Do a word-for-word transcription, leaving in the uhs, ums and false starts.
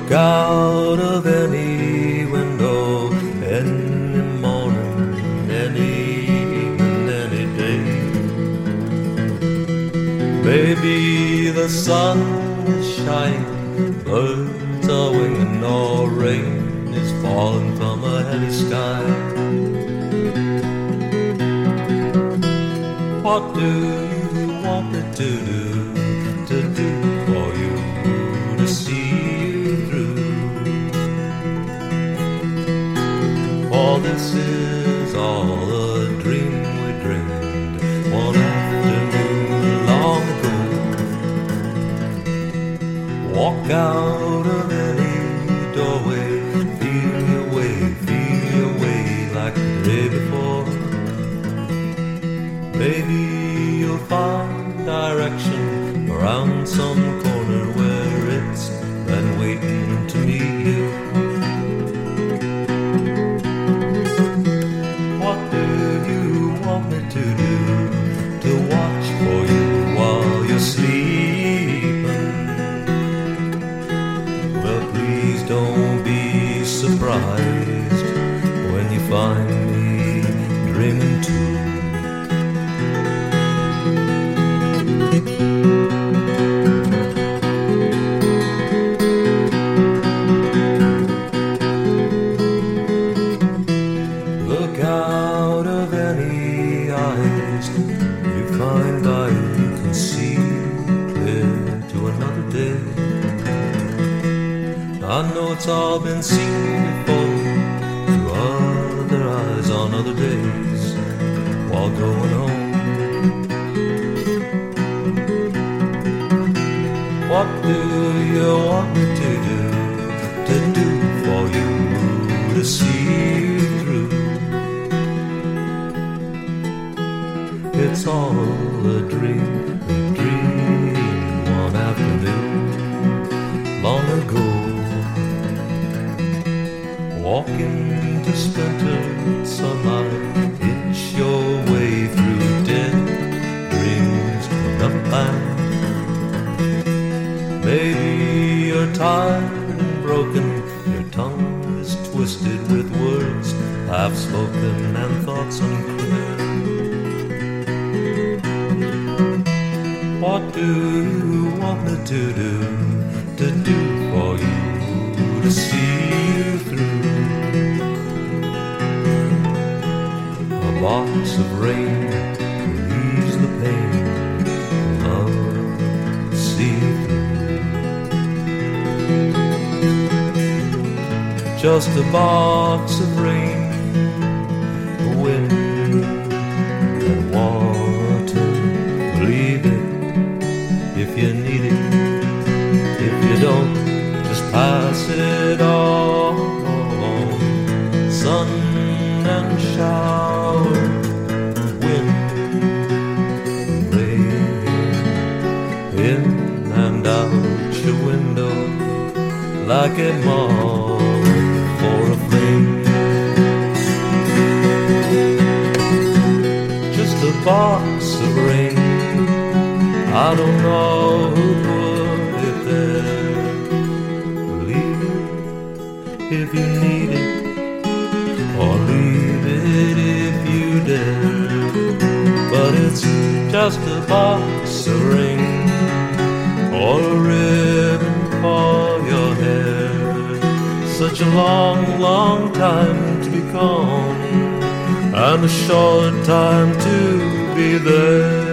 Look out of any window, any morning, any evening, any day. Maybe the sun is shining, birds are winging, or rain is falling from a heavy sky. What do you want me to do, to do for you, to see you through? For this is all a dream we dreamed one afternoon long ago. Walk out of any doorway, feel your way, feel your way like the day before. Maybe you'll find direction around some corner where it's been waiting to meet you. What do you want me to do, to watch for you while you're sleeping? Well, please don't be surprised when you find me dreaming too. Look out of any eyes you find I can see clear to another day. I know it's all been seen before through other eyes on other days while going home. What do you want me to do, to do for you, to see you through? It's all a dream, a dream one afternoon long ago. Walk into splintered sunlight, itch your way through dead dreams to another land. Maybe you're tired and broken, your tongue is twisted with words half spoken and thoughts unclear. What do you want me to do, to do for you, to see you through? A box of rain relieves the pain of the see through. Just a box of rain, wind and water. Believe it if you need it. If you don't, just pass it on. Sun and shower, wind and rain, in and out your window like a moth for a flame. Just a box of rain, I don't know who'd put it there. Leave it if you need it, or leave it if you dare. But it's just a box of rain, or a ribbon for your hair. Such a long, long time to be gone, and a short time to be there.